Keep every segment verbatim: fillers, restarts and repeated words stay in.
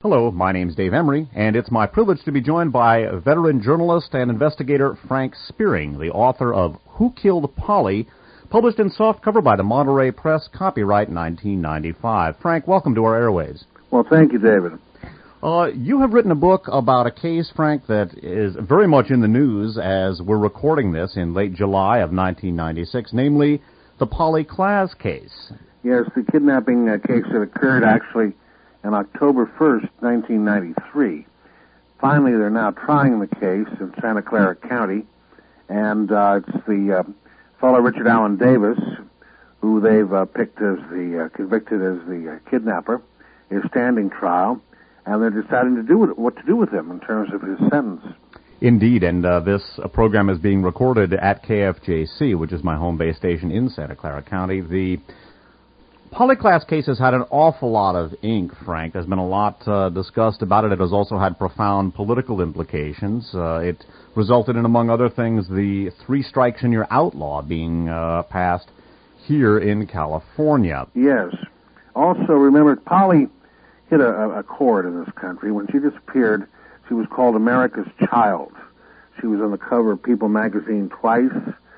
Hello, my name's Dave Emery, and it's my privilege to be joined by veteran journalist and investigator Frank Spearing, the author of Who Killed Polly, published in softcover by the Monterey Press, copyright nineteen ninety-five. Frank, welcome to our airways. Well, thank you, David. Uh, you have written a book about a case, Frank, that is very much in the news as we're recording this in late July of nineteen ninety-six, namely the Polly Klaas case. Yes, the kidnapping uh, case that occurred actually on October first, nineteen ninety-three. Finally, they're now trying the case in Santa Clara County, and uh, it's the uh, fellow Richard Allen Davis, who they've uh, picked as the, uh, convicted as the uh, kidnapper, is standing trial, and they're deciding to do with, what to do with him in terms of his sentence. Indeed, and uh, this uh, program is being recorded at K F J C, which is my home base station in Santa Clara County. The Polly Klaas case has had an awful lot of ink, Frank. There's been a lot uh, discussed about it. It has also had profound political implications. Uh, it resulted in, among other things, the three strikes and you're out law being uh, passed here in California. Yes. Also, remember, Polly hit a, a chord in this country. When she disappeared, she was called America's Child. She was on the cover of People magazine twice.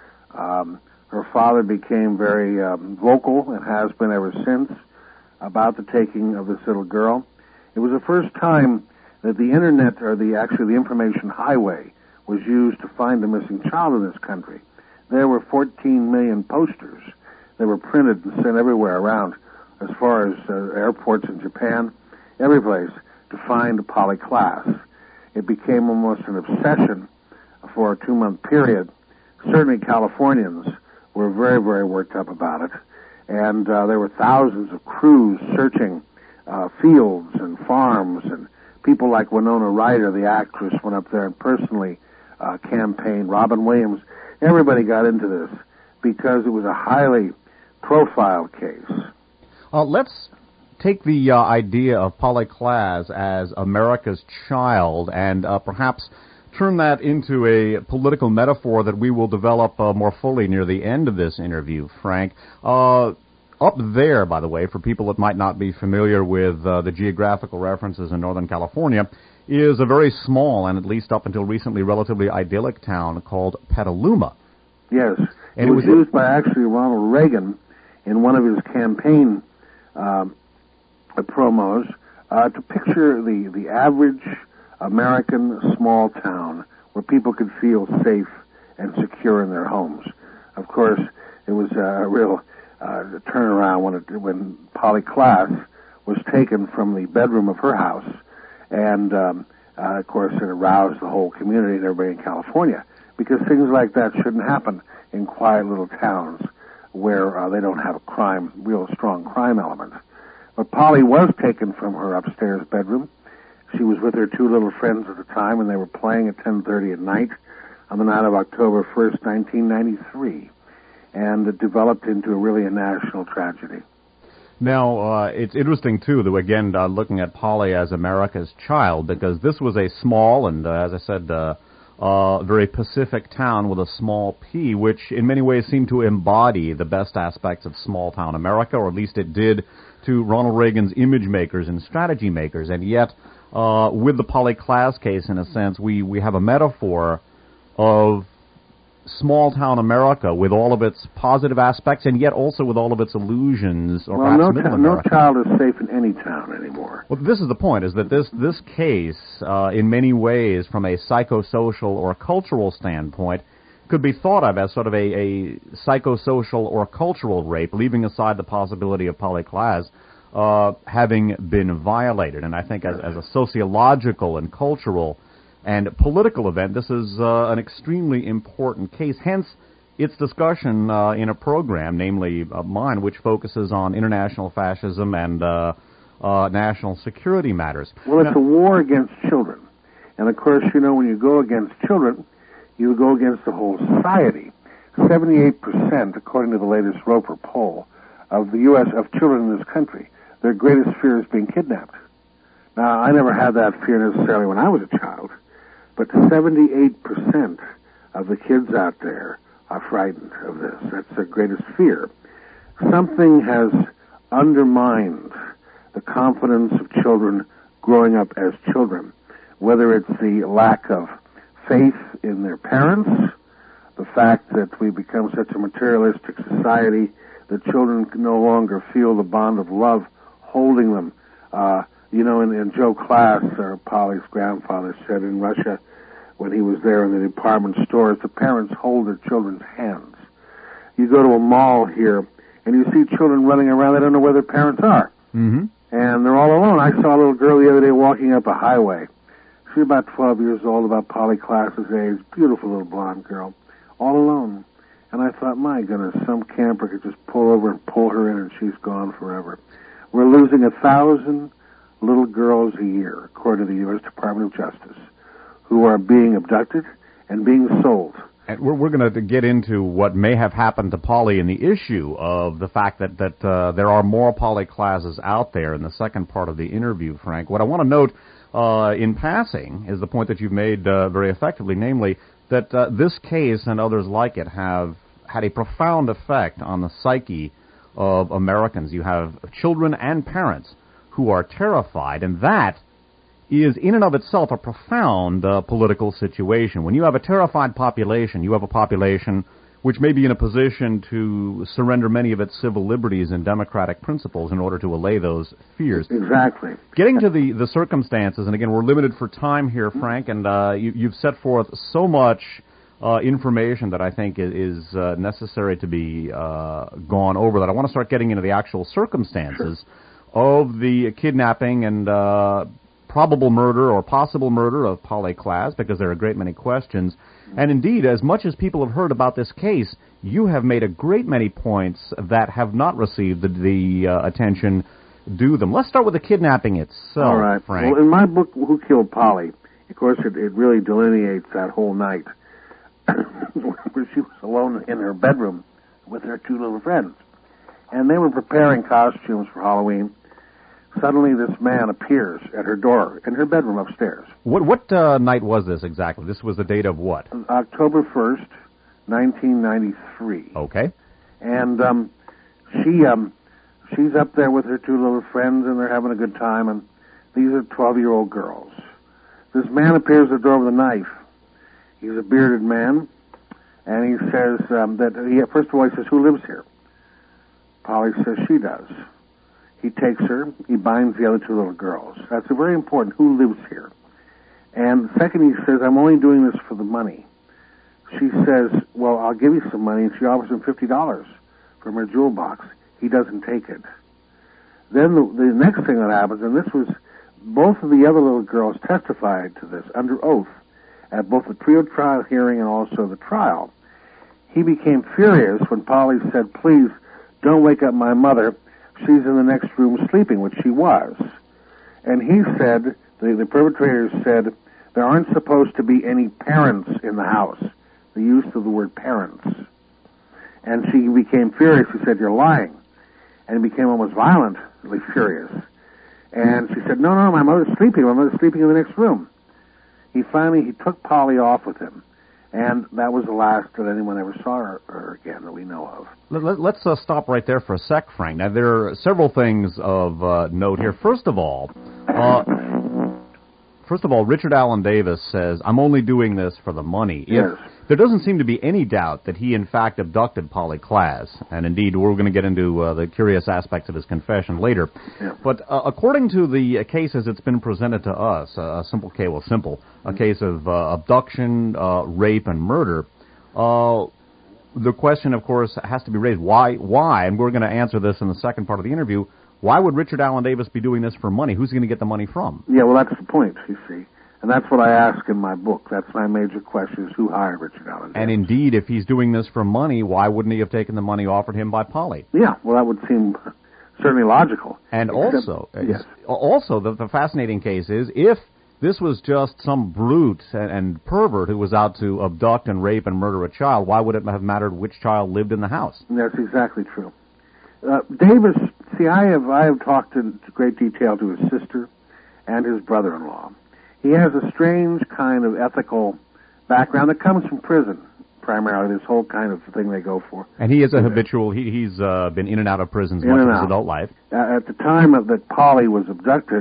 Um, her father became very um, vocal, and has been ever since, about the taking of this little girl. It was the first time that the Internet, or the actually the information highway, was used to find a missing child in this country. There were fourteen million posters that were printed and sent everywhere around, as far as uh, airports in Japan, every place, to find Polly Klaas. It became almost an obsession for a two-month period. Certainly Californians were very, very worked up about it, and uh, there were thousands of crews searching uh, fields and farms, and people like Winona Ryder, the actress, went up there and personally uh, campaigned. Robin Williams, everybody got into this because it was a highly profiled case. Uh, let's take the uh, idea of Polly Klaas as America's child and uh, perhaps turn that into a political metaphor that we will develop uh, more fully near the end of this interview, Frank. Uh, up there, by the way, for people that might not be familiar with uh, the geographical references in Northern California, is a very small and, at least up until recently, relatively idyllic town called Petaluma. Yes. And it was, it was used by actually Ronald Reagan in one of his campaign um, promos uh, to picture the, the average American small town where people could feel safe and secure in their homes. Of course, it was a real uh, turnaround when it, when Polly Klaas was taken from the bedroom of her house, and um, uh, of course it aroused the whole community and everybody in California, because things like that shouldn't happen in quiet little towns where uh, they don't have a crime, real strong crime element. But Polly was taken from her upstairs bedroom. She was with her two little friends at the time, and they were playing at ten thirty at night on the night of October first, nineteen ninety-three. And it developed into really a national tragedy. Now, uh, it's interesting, too, that, again, uh, looking at Polly as America's child, because this was a small and, uh, as I said, uh, uh, very Pacific town with a small P, which in many ways seemed to embody the best aspects of small-town America, or at least it did to Ronald Reagan's image makers and strategy makers, and yet Uh, with the Polly Klaas case, in a sense, we, we have a metaphor of small-town America with all of its positive aspects and yet also with all of its illusions, or well, perhaps no, middle ta- America. no child is safe in any town anymore. Well, this is the point, is that this, this case, uh, in many ways, from a psychosocial or cultural standpoint, could be thought of as sort of a, a psychosocial or cultural rape, leaving aside the possibility of Polly Klaas Uh, having been violated. And I think as, as a sociological and cultural and political event, this is uh, an extremely important case. Hence, its discussion uh, in a program, namely uh, mine, which focuses on international fascism and uh, uh, national security matters. Well, it's now, a war against children. And, of course, you know, when you go against children, you go against the whole society. seventy-eight percent, according to the latest Roper poll, of the U S, of children in this country, their greatest fear is being kidnapped. Now, I never had that fear necessarily when I was a child, but seventy-eight percent of the kids out there are frightened of this. That's their greatest fear. Something has undermined the confidence of children growing up as children, whether it's the lack of faith in their parents, the fact that we become such a materialistic society that children can no longer feel the bond of love holding them. Uh, you know, in, in Joe Class, or Polly's grandfather, said in Russia, when he was there in the department stores, the parents hold their children's hands. You go to a mall here, and you see children running around. They don't know where their parents are. Mm-hmm. And they're all alone. I saw a little girl the other day walking up a highway. She was about twelve years old, about Polly Klaas's age, beautiful little blonde girl, all alone. And I thought, my goodness, some camper could just pull over and pull her in, and she's gone forever. We're losing a thousand little girls a year, according to the U S Department of Justice, who are being abducted and being sold. And we're, we're going to get into what may have happened to Polly and the issue of the fact that, that uh, there are more Polly Klaases out there in the second part of the interview, Frank. What I want to note uh, in passing is the point that you've made uh, very effectively, namely that uh, this case and others like it have had a profound effect on the psyche of Americans. You have children and parents who are terrified, and that is in and of itself a profound uh, political situation. When you have a terrified population, you have a population which may be in a position to surrender many of its civil liberties and democratic principles in order to allay those fears. Exactly. Getting to the, the circumstances, and again, we're limited for time here, Frank, and uh, you, you've set forth so much uh, information that I think is, is uh, necessary to be uh, gone over that I want to start getting into the actual circumstances sure. of the kidnapping and uh, probable murder or possible murder of Polly Klaas, because there are a great many questions. And indeed, as much as people have heard about this case, you have made a great many points that have not received the, the uh, attention due them. Let's start with the kidnapping itself, All right. Frank. Well, in my book, Who Killed Polly, of course, it, it really delineates that whole night where she was alone in her bedroom with her two little friends. And they were preparing costumes for Halloween. Suddenly, this man appears at her door in her bedroom upstairs. What what uh, night was this exactly? This was the date of what? October first, nineteen ninety-three. Okay. And um, she um, she's up there with her two little friends, and they're having a good time. And these are twelve-year-old girls. This man appears at the door with a knife. He's a bearded man, and he says um, that he first of all he says, "Who lives here?" Polly says she does. He takes her, he binds the other two little girls. That's a very important, who lives here. And second, he says, I'm only doing this for the money. She says, well, I'll give you some money, and she offers him fifty dollars from her jewel box. He doesn't take it. Then the, the next thing that happens, and this was, both of the other little girls testified to this under oath at both the pre-trial hearing and also the trial. He became furious when Polly said, please, don't wake up my mother. She's in the next room sleeping, which she was. And he said, the, the perpetrators said, there aren't supposed to be any parents in the house. The use of the word parents. And she became furious. She said, you're lying. And he became almost violently furious. And she said, no, no, my mother's sleeping. My mother's sleeping in the next room. He finally, he took Polly off with him. And that was the last that anyone ever saw her, her again that we know of. Let, let's uh, stop right there for a sec, Frank. Now, there are several things of uh, note here. First of all, uh, first of all, Richard Allen Davis says, I'm only doing this for the money. Yes. If there doesn't seem to be any doubt that he, in fact, abducted Polly Klaas. And indeed, we're going to get into uh, the curious aspects of his confession later. Yeah. But uh, according to the uh, case as it's been presented to us, uh, a simple case, well, simple, a case of uh, abduction, uh, rape, and murder, uh, the question, of course, has to be raised. Why? Why? And we're going to answer this in the second part of the interview. Why would Richard Allen Davis be doing this for money? Who's he going to get the money from? Yeah, well, that's the point, you see. And that's what I ask in my book. That's my major question, is who hired Richard Allen Davis? And indeed, if he's doing this for money, why wouldn't he have taken the money offered him by Polly? Yeah, well, that would seem certainly logical. And Except, also, yes. also the, the fascinating case is, if this was just some brute and, and pervert who was out to abduct and rape and murder a child, why would it have mattered which child lived in the house? That's exactly true. Uh, Davis, see, I have I have talked in great detail to his sister and his brother-in-law. He has a strange kind of ethical background that comes from prison, primarily, this whole kind of thing they go for. And he is a habitual, he, he's uh, been in and out of prisons in much of his out. adult life. Uh, at the time of that Polly was abducted,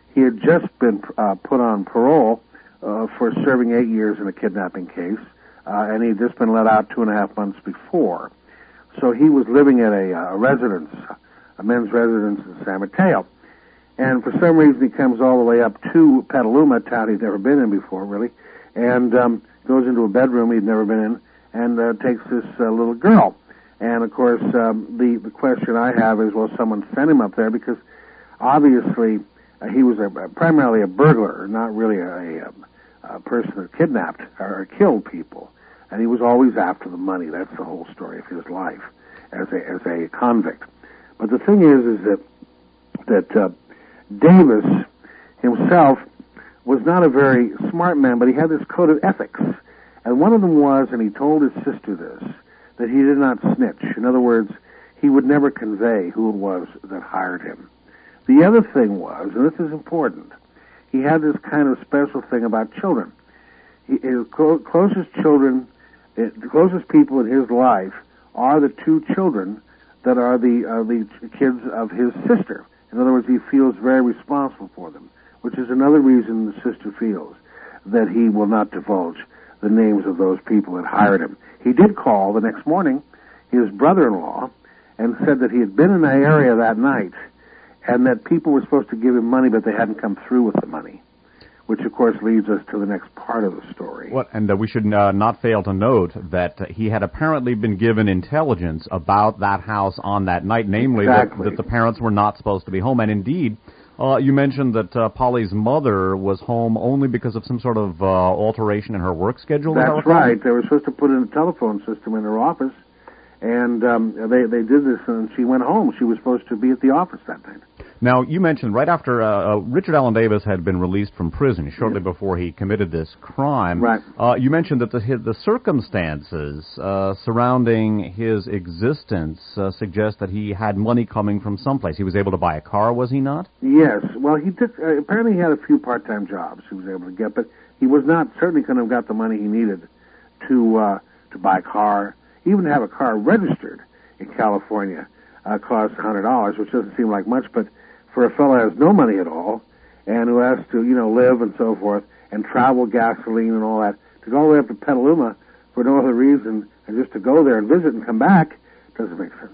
He had just been uh, put on parole uh, for serving eight years in a kidnapping case, uh, and he'd just been let out two and a half months before. So he was living at a, a residence, a men's residence in San Mateo. And for some reason, he comes all the way up to Petaluma, a town he'd never been in before, really, and um, goes into a bedroom he'd never been in, and uh, takes this uh, little girl. And, of course, um, the, the question I have is, well, someone sent him up there because obviously uh, he was a, primarily a burglar, not really a, a, a person that kidnapped or killed people. And he was always after the money. That's the whole story of his life as a, as a convict. But the thing is, is that, that uh, Davis himself was not a very smart man, but he had this code of ethics. And one of them was, and he told his sister this, that he did not snitch. In other words, he would never convey who it was that hired him. The other thing was, and this is important, he had this kind of special thing about children. He, his clo- closest children, uh, the closest people in his life are the two children that are the, uh, the kids of his sister. In other words, he feels very responsible for them, which is another reason the sister feels that he will not divulge the names of those people that hired him. He did call the next morning his brother-in-law and said that he had been in the area that night and that people were supposed to give him money, but they hadn't come through with the money, which, of course, leads us to the next part of the story. What, and uh, we should uh, not fail to note that uh, he had apparently been given intelligence about that house on that night, namely exactly. that, that the parents were not supposed to be home. And indeed, uh, you mentioned that uh, Polly's mother was home only because of some sort of uh, alteration in her work schedule. That's right. They were supposed to put in a telephone system in her office, and um, they, they did this, and she went home. She was supposed to be at the office that night. Now, you mentioned right after uh, uh, Richard Allen Davis had been released from prison, shortly yeah. before he committed this crime, right. uh, you mentioned that the, his, the circumstances uh, surrounding his existence uh, suggest that he had money coming from someplace. He was able to buy a car, was he not? Yes. Well, he did. Uh, apparently he had a few part-time jobs he was able to get, but he was not, certainly couldn't have got the money he needed to, uh, to buy a car. Even to have a car registered in California uh, costs one hundred dollars, which doesn't seem like much, but for a fellow who has no money at all and who has to, you know, live and so forth and travel gasoline and all that, to go all the way up to Petaluma for no other reason and just to go there and visit and come back doesn't make sense.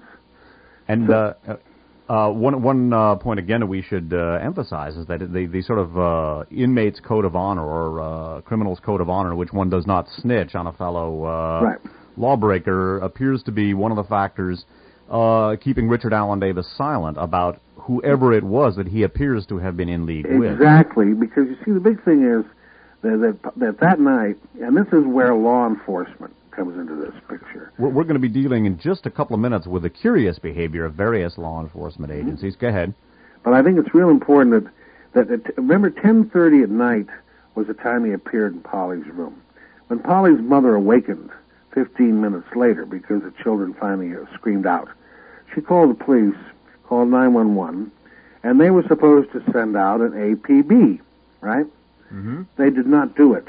And so, uh, uh, one one uh, point again that we should uh, emphasize is that the, the sort of uh, inmate's code of honor or uh, criminal's code of honor, in which one does not snitch on a fellow uh, right. lawbreaker, appears to be one of the factors uh, keeping Richard Allen Davis silent about whoever it was that he appears to have been in league exactly, with. Exactly, because you see, the big thing is that, that that that night, and this is where law enforcement comes into this picture. We're, we're going to be dealing in just a couple of minutes with the curious behavior of various law enforcement agencies. Mm-hmm. Go ahead. But I think it's real important that, that, that remember, ten thirty at night was the time he appeared in Polly's room. When Polly's mother awakened fifteen minutes later because the children finally uh, screamed out, she called the police, called nine one one, and they were supposed to send out an A P B, right? Mm-hmm. They did not do it.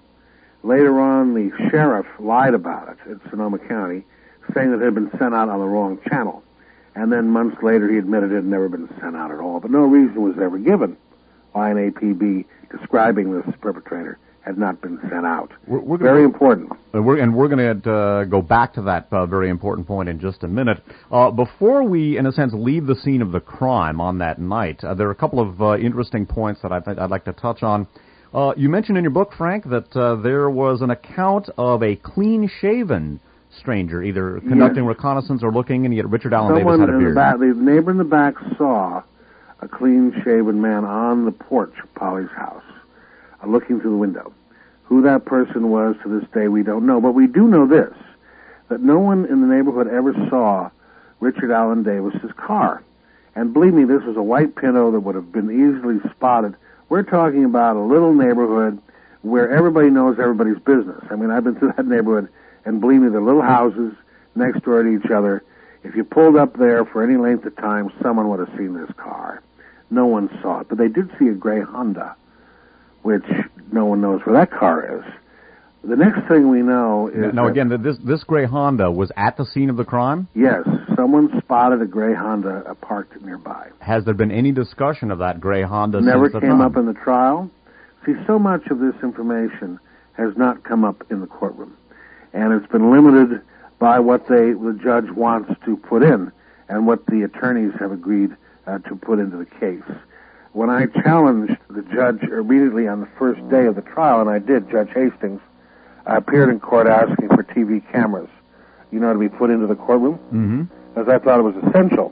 Later on, the sheriff lied about it in Sonoma County, saying that it had been sent out on the wrong channel. And then months later, he admitted it had never been sent out at all. But no reason was ever given why an A P B describing this perpetrator had not been sent out. We're, we're very gonna, important. Uh, we're, and we're going to uh, go back to that uh, very important point in just a minute. Uh, before we, in a sense, leave the scene of the crime on that night, uh, there are a couple of uh, interesting points that I th- I'd like to touch on. Uh, you mentioned in your book, Frank, that uh, there was an account of a clean-shaven stranger, either conducting yes. reconnaissance or looking, and yet Richard Allen Someone Davis had a beard. The, back, the neighbor in the back saw a clean-shaven man on the porch of Polly's house, uh, looking through the window. Who that person was to this day, we don't know. But we do know this, that no one in the neighborhood ever saw Richard Allen Davis's car. And believe me, this was a white Pinto that would have been easily spotted. We're talking about a little neighborhood where everybody knows everybody's business. I mean, I've been through that neighborhood, and believe me, they're little houses next door to each other. If you pulled up there for any length of time, someone would have seen this car. No one saw it. But they did see a gray Honda, which no one knows where that car is. The next thing we know is... Now, again, this this gray Honda was at the scene of the crime? Yes. Someone spotted a gray Honda uh, parked nearby. Has there been any discussion of that gray Honda Never since the came time? up in the trial. See, so much of this information has not come up in the courtroom. And it's been limited by what they, the judge wants to put in and what the attorneys have agreed uh, to put into the case. When I challenged the judge immediately on the first day of the trial, and I did, Judge Hastings, I appeared in court asking for T V cameras, you know, to be put into the courtroom, mm-hmm. as I thought it was essential.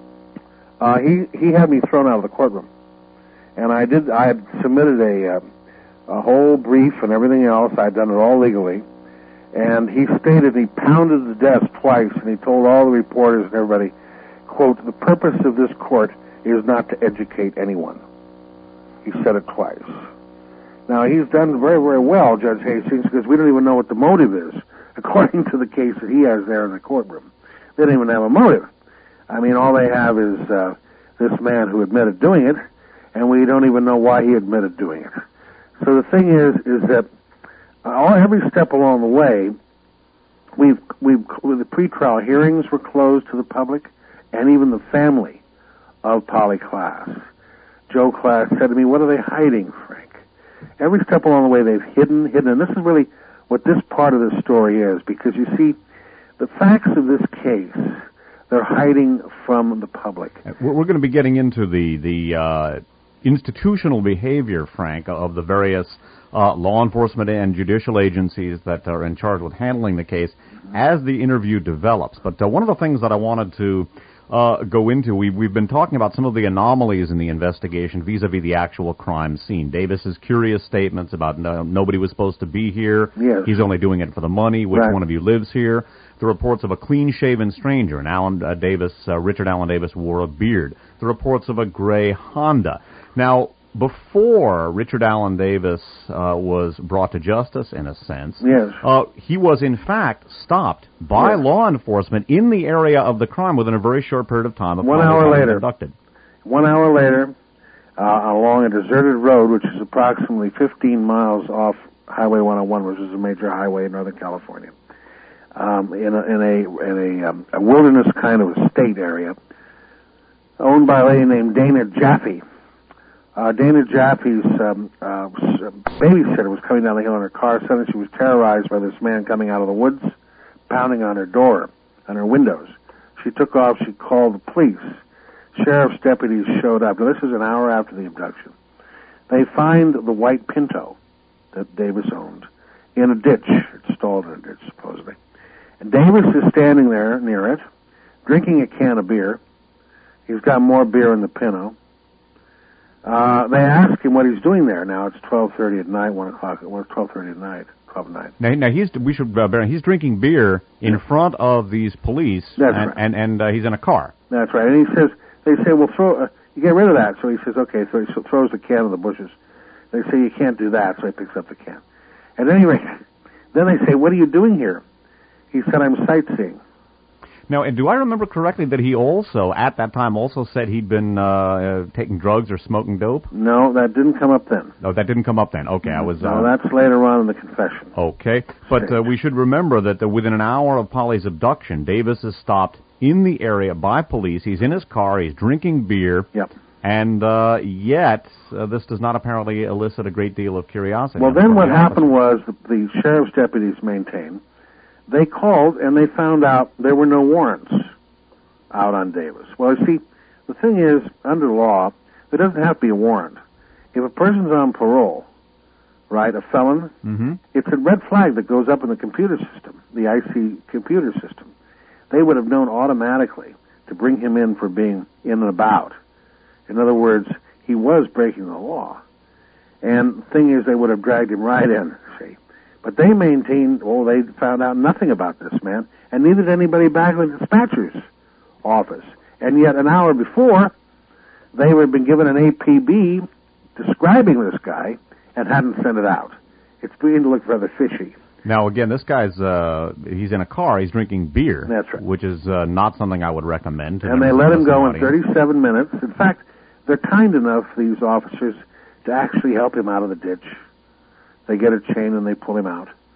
Uh, he he had me thrown out of the courtroom, and I did. I had submitted a uh, a whole brief and everything else. I'd done it all legally, and he stated he pounded the desk twice, and he told all the reporters and everybody, "quote The purpose of this court is not to educate anyone." He said it twice. Now, he's done very, very well, Judge Hastings, because we don't even know what the motive is, according to the case that he has there in the courtroom. They don't even have a motive. I mean, all they have is uh, this man who admitted doing it, and we don't even know why he admitted doing it. So the thing is, is that all, every step along the way, we've, we've, the pretrial hearings were closed to the public, and even the family of Polly Klaas. Joe Klaas said to me, "What are they hiding, Frank?" Every step along the way, they've hidden, hidden, and this is really what this part of the story is, because you see, the facts of this case, they're hiding from the public. We're going to be getting into the the uh, institutional behavior, Frank, of the various uh, law enforcement and judicial agencies that are in charge with handling the case as the interview develops. But uh, one of the things that I wanted to Uh, go into. We've, we've been talking about some of the anomalies in the investigation vis-a-vis the actual crime scene. Davis's curious statements about no, nobody was supposed to be here. Yes. He's only doing it for the money. Which right. one of you lives here? The reports of a clean-shaven stranger, and Alan uh, Davis, uh, Richard Allen Davis wore a beard. The reports of a gray Honda. Now, before Richard Allen Davis uh, was brought to justice, in a sense, yes. uh, he was, in fact, stopped by yes. law enforcement in the area of the crime within a very short period of time. Of One hour later. Abducted. One hour later, uh, along a deserted road, which is approximately fifteen miles off Highway one oh one, which is a major highway in Northern California, um, in a, in a, in a, um, a wilderness kind of estate area, owned by a lady named Dana Jaffe. Uh, Dana Jaffe's um, uh, babysitter was coming down the hill in her car. Suddenly she was terrorized by this man coming out of the woods, pounding on her door, on her windows. She took off. She called the police. Sheriff's deputies showed up. Now, this is an hour after the abduction. They find the white Pinto that Davis owned in a ditch. It's stalled in a ditch, supposedly. And Davis is standing there near it, drinking a can of beer. He's got more beer in the Pinto. Uh, they ask him what he's doing there. Now it's twelve thirty at night, one o'clock. Well, it's twelve thirty at night, twelve at night. Now, now he's we should uh, bear. He's drinking beer in yeah. front of these police, That's and right. and, and uh, he's in a car. That's right. And he says, they say, "Well, throw, uh, you get rid of that." So he says, "Okay." So he throws the can in the bushes. They say, "You can't do that." So he picks up the can. At any rate, then they say, "What are you doing here?" He said, "I'm sightseeing." Now, do I remember correctly that he also, at that time, also said he'd been uh, uh, taking drugs or smoking dope? No, that didn't come up then. No, that didn't come up then. Okay, I was... No, uh, that's later on in the confession. Okay, but uh, we should remember that uh, within an hour of Polly's abduction, Davis is stopped in the area by police. He's in his car, he's drinking beer, yep. and uh, yet uh, this does not apparently elicit a great deal of curiosity. Well, then what happened was the, the sheriff's deputies maintained they called and they found out there were no warrants out on Davis. Well, you see, the thing is, under law, there doesn't have to be a warrant. If a person's on parole, right, a felon, mm-hmm. it's a red flag that goes up in the computer system, the I C computer system. They would have known automatically to bring him in for being in and about. In other words, he was breaking the law. And the thing is, they would have dragged him right in, see. But they maintained, well, they found out nothing about this man, and neither did anybody back in the dispatcher's office. And yet, an hour before, they had been given an A P B describing this guy and hadn't sent it out. It's beginning to look rather fishy. Now, again, this guy's, uh, he's in a car, he's drinking beer. That's right. Which is uh, not something I would recommend. To and they let him go in audience. thirty-seven minutes. In fact, they're kind enough, these officers, to actually help him out of the ditch. They get a chain and they pull him out.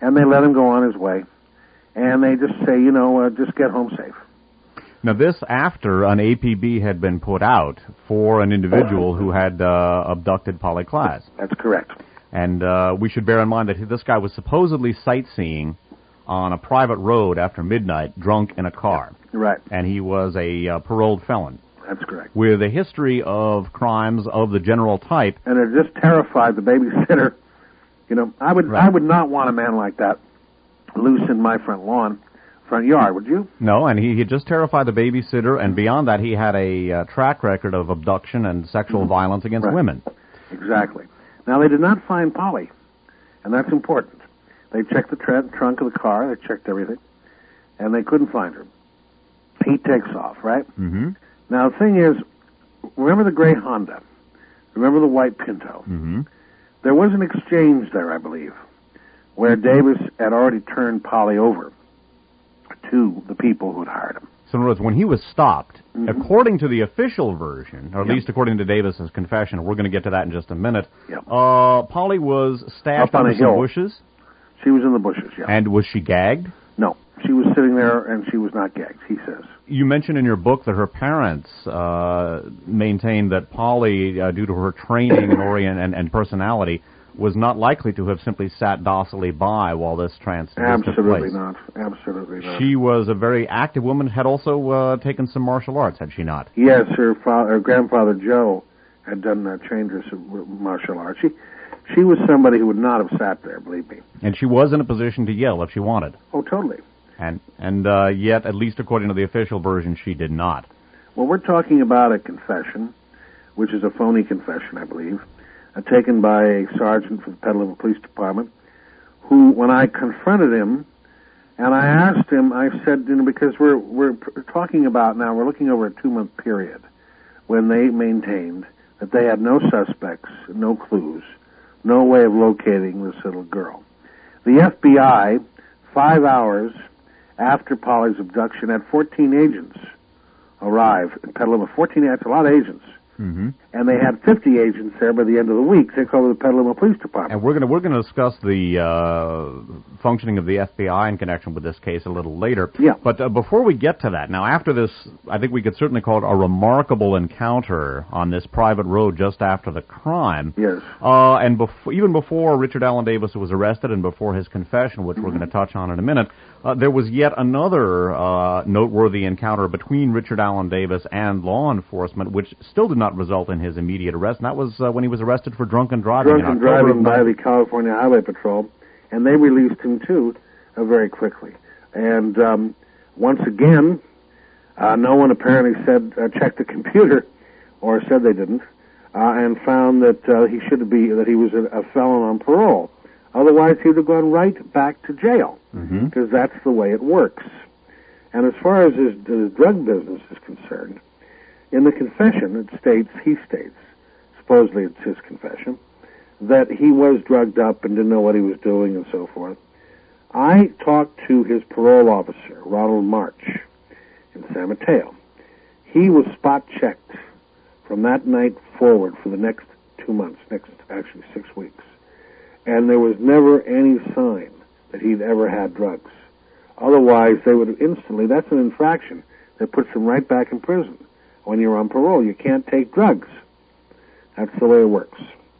and they let him go on his way, and they just say, you know, uh, just get home safe. Now, this after an A P B had been put out for an individual who had uh, abducted Polly Klaas. That's correct. And uh, we should bear in mind that this guy was supposedly sightseeing on a private road after midnight, drunk in a car. Right. And he was a uh, paroled felon. That's correct. With a history of crimes of the general type. And it just terrified the babysitter. You know, I would Right. I would not want a man like that loose in my front lawn, front yard, would you? No, and he, he just terrified the babysitter, and beyond that, he had a uh, track record of abduction and sexual mm-hmm. violence against right. women. Exactly. Now, they did not find Polly, and that's important. They checked the tra- trunk of the car, they checked everything, and they couldn't find her. He takes off, right? Mm-hmm. Now, the thing is, remember the gray Honda? Remember the white Pinto? Mm-hmm. There was an exchange there, I believe, where Davis had already turned Polly over to the people who'd hired him. So in other words, when he was stopped, mm-hmm. according to the official version, or at yep. least according to Davis's confession, we're going to get to that in just a minute, yep. uh, Polly was stashed up on under a hill. some bushes. She was in the bushes, yeah. And was she gagged? No, she was sitting there, and she was not gagged, he says. You mentioned in your book that her parents uh, maintained that Polly, uh, due to her training and, orient and, and personality, was not likely to have simply sat docilely by while this trance took place. Absolutely not. Absolutely not. She was a very active woman, had also uh, taken some martial arts, had she not? Yes, her, father, her grandfather Joe had done uh, trained her some martial arts. She, she was somebody who would not have sat there, believe me. And she was in a position to yell if she wanted. Oh, totally. And and uh, yet, at least according to the official version, she did not. Well, we're talking about a confession, which is a phony confession, I believe, uh, taken by a sergeant for the Petaluma Police Department, who, when I confronted him, and I asked him, I said, you know, because we're we're talking about now, we're looking over a two-month period when they maintained that they had no suspects, no clues, no way of locating this little girl. The F B I, five hours after Polly's abduction, had fourteen agents arrive in Petaluma. fourteen, that's a lot of agents. Mm-hmm. And they had fifty agents there by the end of the week. They covered the Petaluma Police Department. And we're going to we're going to discuss the uh, functioning of the F B I in connection with this case a little later. Yeah. But uh, before we get to that, now after this, I think we could certainly call it a remarkable encounter on this private road just after the crime. Yes. Uh, and bef- even before Richard Allen Davis was arrested and before his confession, which mm-hmm. we're going to touch on in a minute, uh, there was yet another uh, noteworthy encounter between Richard Allen Davis and law enforcement, which still did not result in his immediate arrest, and that was uh, when he was arrested for drunken driving. Drunken driving by the California Highway Patrol, and they released him, too, uh, very quickly. And um, once again, uh, no one apparently said, uh, checked the computer, or said they didn't, uh, and found that uh, he should be, that he was a, a felon on parole. Otherwise, he would have gone right back to jail, because mm-hmm. that's the way it works. And as far as his, his drug business is concerned, in the confession, it states, he states, supposedly it's his confession, that he was drugged up and didn't know what he was doing and so forth. I talked to his parole officer, Ronald March, in San Mateo. He was spot checked from that night forward for the next two months, next actually six weeks. And there was never any sign that he'd ever had drugs. Otherwise, they would have instantly, that's an infraction that puts him right back in prison. When you're on parole, you can't take drugs. That's the way it works.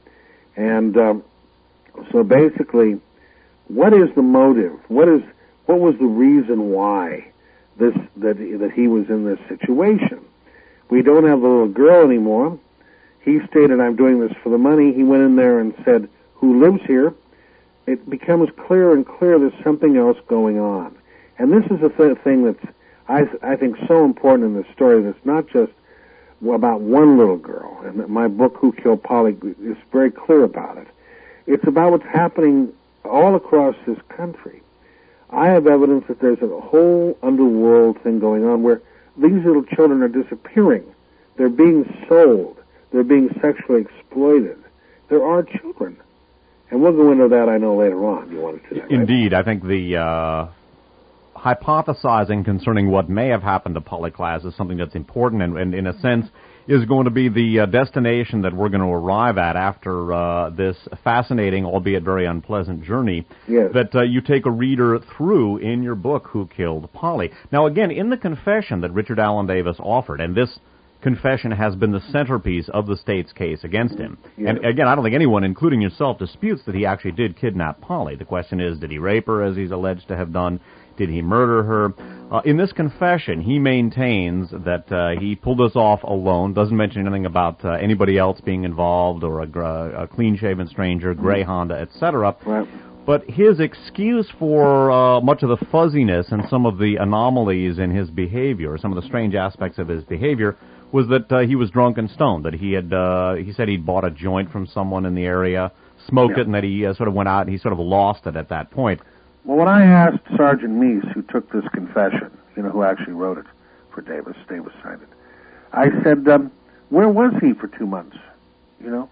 And um, so basically, what is the motive? What is what was the reason why this that that he was in this situation? We don't have the little girl anymore. He stated, "I'm doing this for the money." He went in there and said, "Who lives here?" It becomes clearer and clearer there's something else going on. And this is a th- thing that's I, th- I think so important in this story. That's not just about one little girl. And my book, Who Killed Polly, is very clear about it. It's about what's happening all across this country. I have evidence that there's a whole underworld thing going on where these little children are disappearing. They're being sold. They're being sexually exploited. There are children. And we'll go into that, I know, later on. You wanted to know, right? Indeed. I think the... Uh hypothesizing concerning what may have happened to Polly Klaas is something that's important and, and in a sense, is going to be the uh, destination that we're going to arrive at after uh, this fascinating, albeit very unpleasant journey yes. that uh, you take a reader through in your book, Who Killed Polly. Now, again, in the confession that Richard Allen Davis offered, and this confession has been the centerpiece of the state's case against him. Yes. And again, I don't think anyone, including yourself, disputes that he actually did kidnap Polly. The question is, did he rape her, as he's alleged to have done? Did he murder her? Uh, in this confession, he maintains that uh, he pulled this off alone, doesn't mention anything about uh, anybody else being involved or a, a clean-shaven stranger, gray Honda, et cetera. Right. But his excuse for uh, much of the fuzziness and some of the anomalies in his behavior, some of the strange aspects of his behavior, was that uh, he was drunk and stoned, that he had, uh, he said he'd bought a joint from someone in the area, smoked yeah. it, and that he uh, sort of went out and he sort of lost it at that point. Well, when I asked Sergeant Meese, who took this confession, you know, who actually wrote it for Davis, Davis signed it, I said, um, where was he for two months? You know?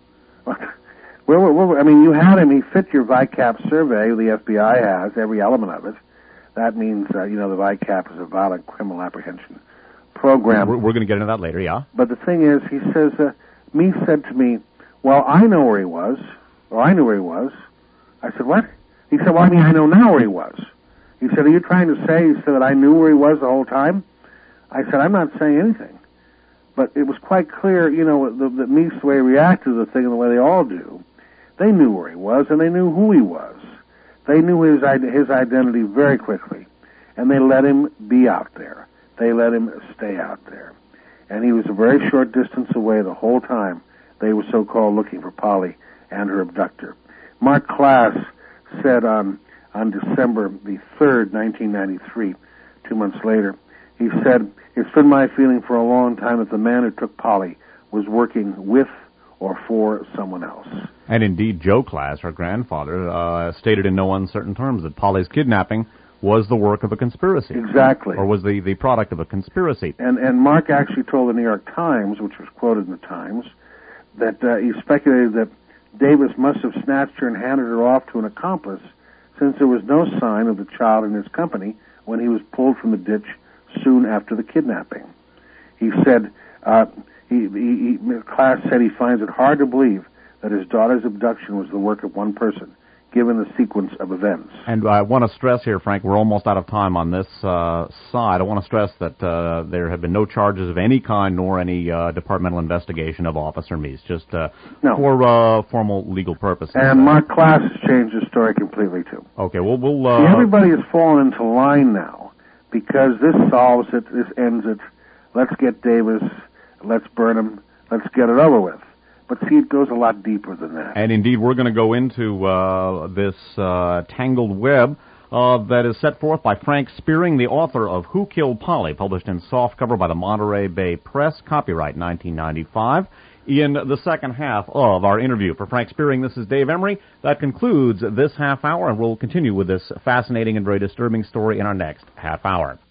where, where, where, I mean, you had him, he fit your V I C A P survey, the F B I has, every element of it. That means, uh, you know, the V I C A P is a violent criminal apprehension program. We're, we're going to get into that later, yeah? But the thing is, he says, uh, Meese said to me, well, I know where he was, or I knew where he was. I said, what? He said, well, I mean, I know now where he was. He said, are you trying to say, he said, that I knew where he was the whole time? I said, I'm not saying anything. But it was quite clear, you know, that the Meese, the way he reacted to the thing and the way they all do, they knew where he was and they knew who he was. They knew his, his identity very quickly. And they let him be out there. They let him stay out there. And he was a very short distance away the whole time they were so-called looking for Polly and her abductor. Mark Klaas said on on December the third, nineteen ninety-three, two months later, he said, it's been my feeling for a long time that the man who took Polly was working with or for someone else. And indeed, Joe Klaas, her grandfather, uh, stated in no uncertain terms that Polly's kidnapping was the work of a conspiracy. Exactly. Or was the, the product of a conspiracy. And and Mark actually told the New York Times, which was quoted in the Times, that uh, he speculated that Davis must have snatched her and handed her off to an accomplice, since there was no sign of the child in his company when he was pulled from the ditch soon after the kidnapping. He said, uh, he, he, he, Klaas said he finds it hard to believe that his daughter's abduction was the work of one person, given the sequence of events. And I want to stress here, Frank, we're almost out of time on this uh, side. I want to stress that uh, there have been no charges of any kind nor any uh, departmental investigation of Officer Meese, just uh, no. for uh, formal legal purposes. And Mark Klaas has changed his story completely, too. Okay, well, we'll... Uh, See, everybody has fallen into line now, because this solves it, this ends it. Let's get Davis, let's burn him, let's get it over with. But see, it goes a lot deeper than that. And indeed, we're going to go into uh, this uh, tangled web uh, that is set forth by Frank Spearing, the author of Who Killed Polly, published in softcover by the Monterey Bay Press, copyright nineteen ninety-five. In the second half of our interview. For Frank Spearing, this is Dave Emery. That concludes this half hour, and we'll continue with this fascinating and very disturbing story in our next half hour.